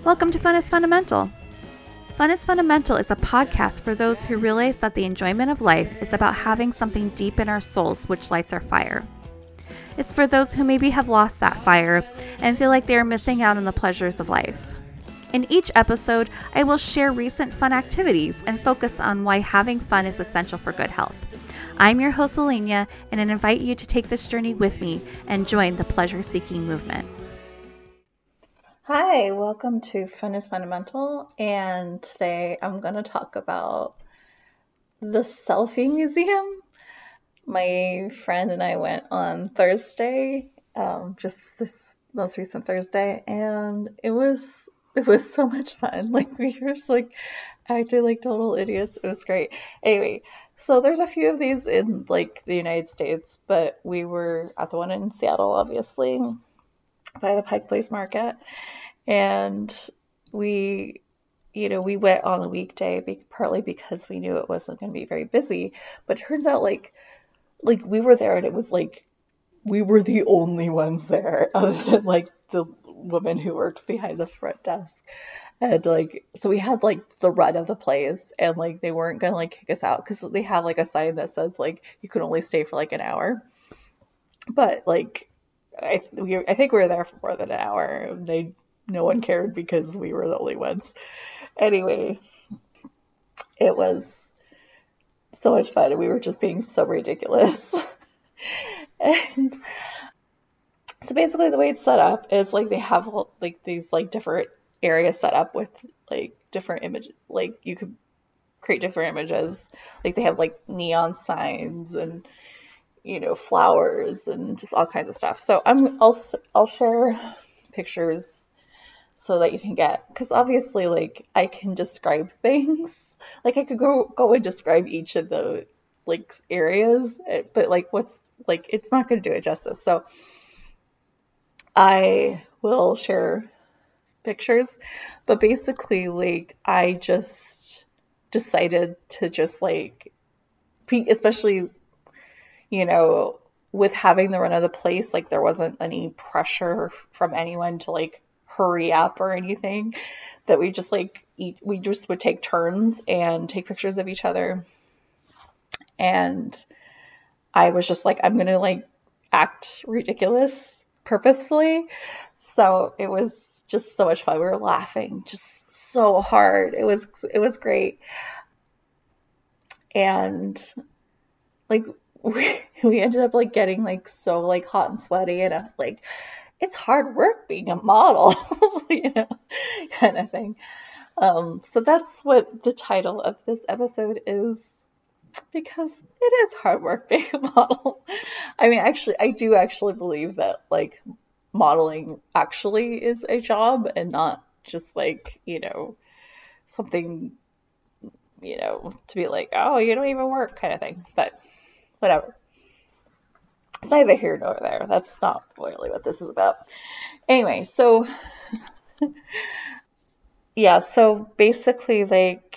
Welcome to Fun is Fundamental. Fun is Fundamental is a podcast for those who realize that the enjoyment of life is about having something deep in our souls which lights our fire. It's for those who maybe have lost that fire and feel like they are missing out on the pleasures of life. In each episode, I will share recent fun activities and focus on why having fun is essential for good health. I'm your host, Alenia, and I invite you to take this journey with me and join the pleasure-seeking movement. Hi, welcome to Fun is Fundamental, and today I'm going to talk about the Selfie Museum. My friend and I went on Thursday, just this most recent Thursday, and it was so much fun. Like, we were just acting like total idiots. It was great. Anyway, so there's a few of these in like the United States, but we were at the one in Seattle, obviously, by the Pike Place Market. And we went on a weekday, partly because we knew it wasn't going to be very busy. But it turns out, like we were there, and it was like we were the only ones there, other than like the woman who works behind the front desk. And so we had like the run of the place, and like they weren't gonna like kick us out because they have like a sign that says like you can only stay for like an hour. But like I think we were there for more than an hour. No one cared because we were the only ones. Anyway, it was so much fun, and we were just being so ridiculous. And so basically the way it's set up is like they have like these like different areas set up with like different images. Like you could create different images. Like they have like neon signs and flowers and just all kinds of stuff. So I'll share pictures so that you can get, because obviously like I can describe things. Like I could go and describe each of the like areas, but like it's not going to do it justice. So I will share pictures, but basically like I just decided to just like, especially with having the run of the place, like there wasn't any pressure from anyone to like hurry up or anything, that we just we just would take turns and take pictures of each other. And I was just like, I'm gonna like act ridiculous purposefully. So it was just so much fun. We were laughing just so hard. It was great. And like we ended up like getting like so like hot and sweaty, and I was like, it's hard work being a model, kind of thing. So that's what the title of this episode is, because it is hard work being a model. I mean, actually, I do actually believe that like modeling actually is a job and not just like, something, to be like, oh, you don't even work kind of thing. But whatever. It's neither here nor there. That's not really what this is about. Anyway, so yeah, so basically like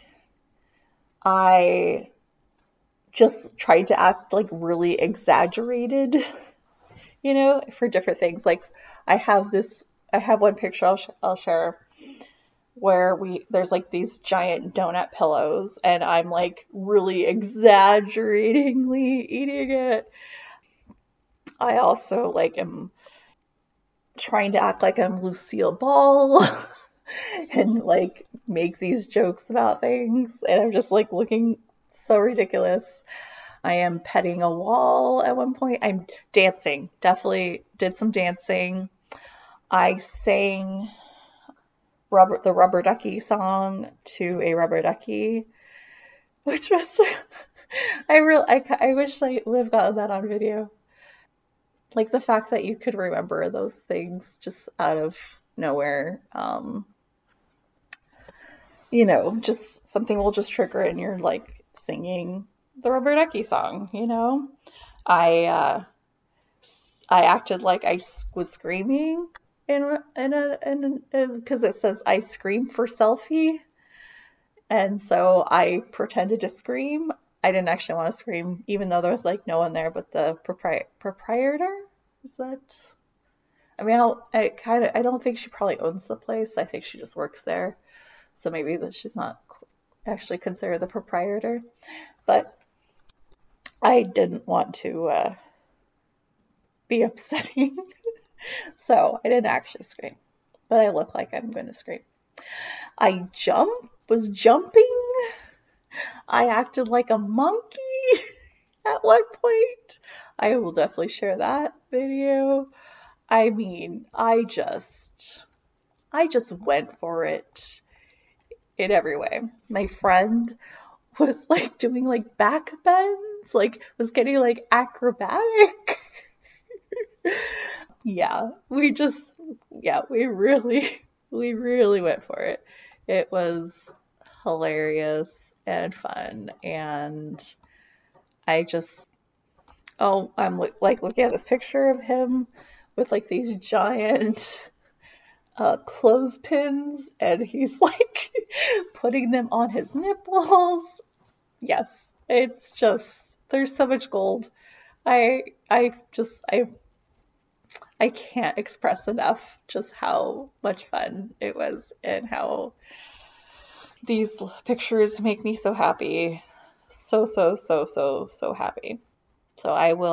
I just tried to act like really exaggerated, for different things. Like I have one picture I'll share where there's like these giant donut pillows, and I'm like really exaggeratingly eating it. I also like am trying to act like I'm Lucille Ball and like make these jokes about things, and I'm just like looking so ridiculous. I am petting a wall at one point. I'm dancing. Definitely did some dancing. I sang the Rubber Ducky song to a rubber ducky, which was I wish I would have gotten that on video. Like the fact that you could remember those things just out of nowhere. Just something will just trigger it, and you're like singing the Rubber Ducky song, I acted like I was screaming because it says I scream for selfie. And so I pretended to scream. I didn't actually want to scream, even though there was like no one there but the proprietor. Is that? I mean, I don't think she probably owns the place. I think she just works there. So maybe that she's not actually considered the proprietor. But I didn't want to be upsetting. So I didn't actually scream. But I look like I'm going to scream. I was jumping. I acted like a monkey at one point. I will definitely share that video. I mean, I just went for it in every way. My friend was like doing like back bends, like was getting like acrobatic. Yeah, we really went for it. It was hilarious and fun, and I just, oh, I'm like looking at this picture of him with like these giant clothespins, and he's like putting them on his nipples. Yes, it's just, there's so much gold. I I just I can't express enough just how much fun it was and how these pictures make me so happy. So happy. So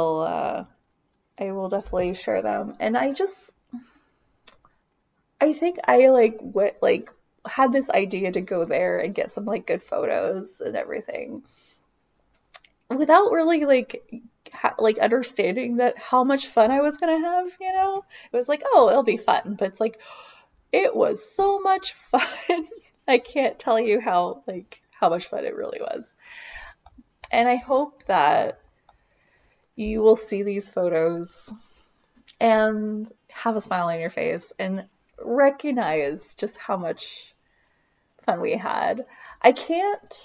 I will definitely share them. And I think I like what like had this idea to go there and get some like good photos and everything without really like understanding that how much fun I was gonna have, you know? It was like, oh, it'll be fun, but it's like it was so much fun. I can't tell you how much fun it really was. And I hope that you will see these photos and have a smile on your face and recognize just how much fun we had. I can't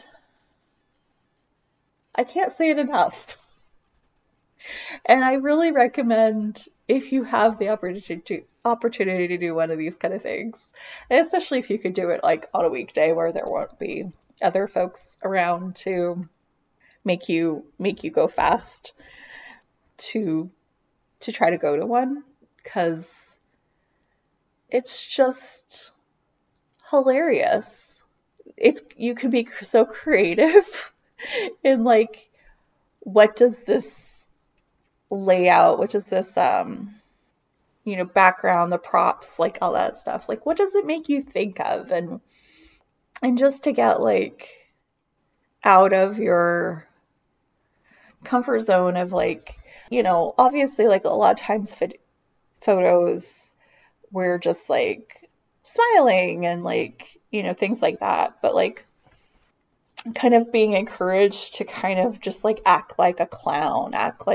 I can't say it enough. And I really recommend if you have the opportunity to do one of these kind of things, and especially if you could do it like on a weekday where there won't be other folks around to make you go fast to try to go to one, because it's just hilarious. It's you can be so creative in like what does this layout, which is this background, the props, like all that stuff. Like what does it make you think of? And just to get like out of your comfort zone of like, obviously like a lot of times photos we're just like smiling and like, things like that. But like kind of being encouraged to kind of just like act like a clown,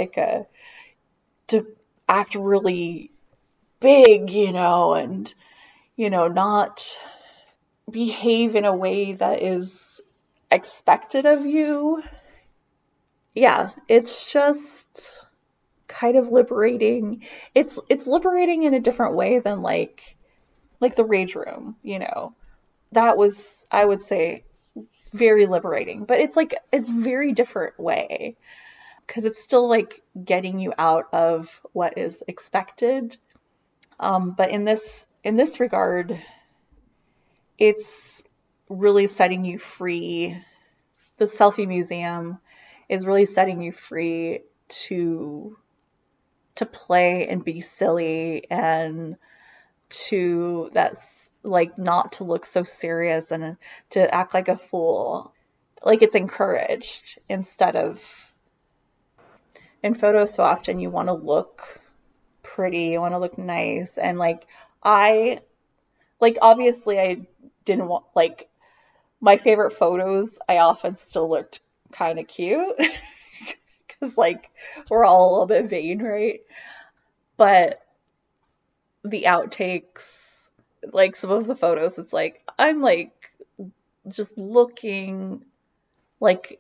to act really big, and, not behave in a way that is expected of you. Yeah, it's just kind of liberating. It's liberating in a different way than like the rage room, That was, I would say, very liberating, but it's very different way because it's still like getting you out of what is expected. But in this regard, it's really setting you free. The Selfie Museum is really setting you free to play and be silly and that's like not to look so serious and to act like a fool. Like it's encouraged instead of in photos so often you want to look pretty, you want to look nice. And obviously I didn't want my favorite photos, I often still looked kind of cute because we're all a little bit vain, right? But the outtakes, some of the photos, it's like I'm just looking like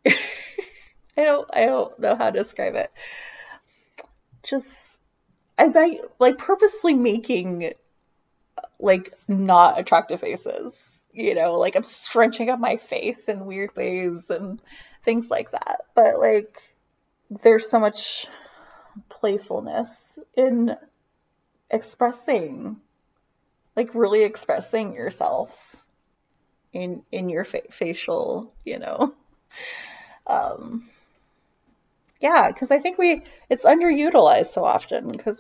I don't know how to describe it. Just I'm purposely making not attractive faces. I'm scrunching up my face in weird ways and things like that. But there's so much playfulness in expressing, like really expressing yourself in your facial, um, yeah, because I think it's underutilized so often because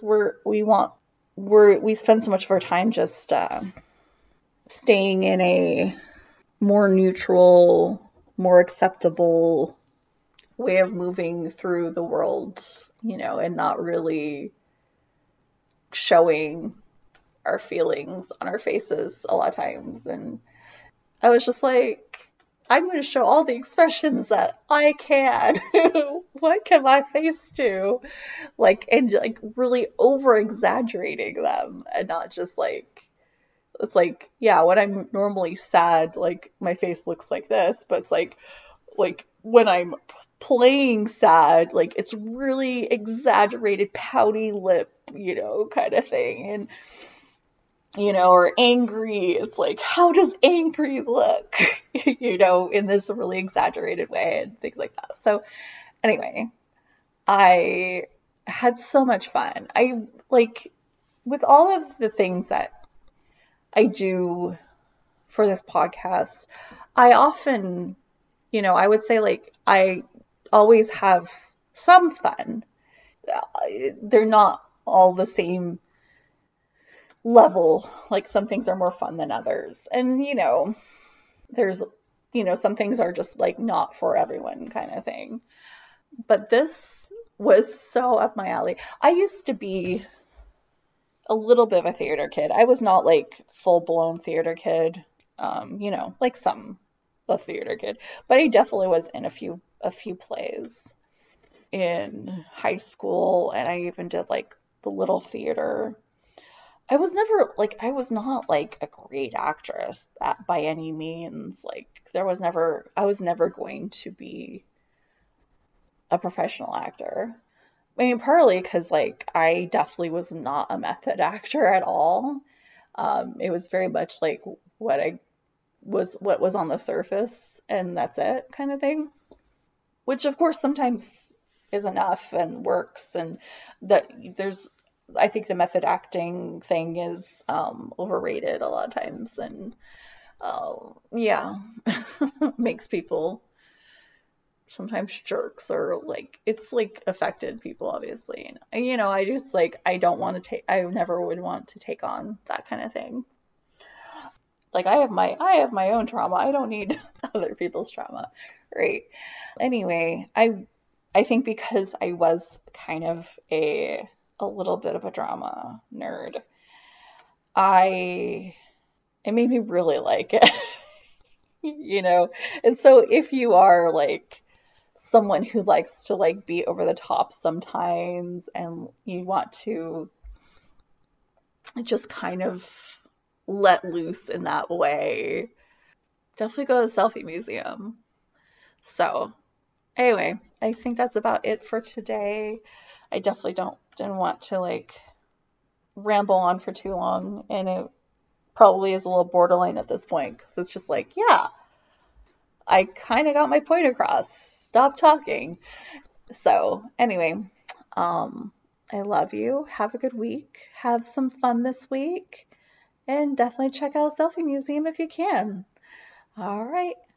we spend so much of our time just staying in a more neutral, more acceptable way of moving through the world, and not really showing our feelings on our faces a lot of times. And I was just like, I'm going to show all the expressions that I can. What can my face do? And like really over exaggerating them and not just like, it's like, yeah, when I'm normally sad, like my face looks like this, but it's like when I'm playing sad, like it's really exaggerated pouty lip, kind of thing. And or angry, it's like, how does angry look? In this really exaggerated way and things like that. So anyway, I had so much fun. I like with all of the things that I do for this podcast, I often, I would say like I always have some fun. They're not all the same level. Like some things are more fun than others. And, there's, some things are just like not for everyone kind of thing. But this was so up my alley. I used to be a little bit of a theater kid. I was not like full blown theater kid, like some a theater kid, but I definitely was in a few plays in high school, and I even did like the little theater. I was not like a great actress by any means. Like I was never going to be a professional actor. I mean, partly because like I definitely was not a method actor at all. It was very much like what was on the surface and that's it kind of thing, which of course sometimes is enough and works. And that I think the method acting thing is overrated a lot of times, and yeah, makes people sometimes jerks, or like it's like affected people obviously. And I just like I never would want to take on that kind of thing. Like I have my own trauma. I don't need other people's trauma, right? Anyway, I think because I was kind of a little bit of a drama nerd, I it made me really like it, you know? And so if you are like someone who likes to like be over the top sometimes and you want to just kind of let loose in that way, definitely go to the Selfie Museum. So, anyway, I think that's about it for today. I definitely didn't want to like ramble on for too long, and it probably is a little borderline at this point because it's just like, yeah, I kind of got my point across. Stop talking. So, anyway, I love you. Have a good week. Have some fun this week. And definitely check out Selfie Museum if you can. All right.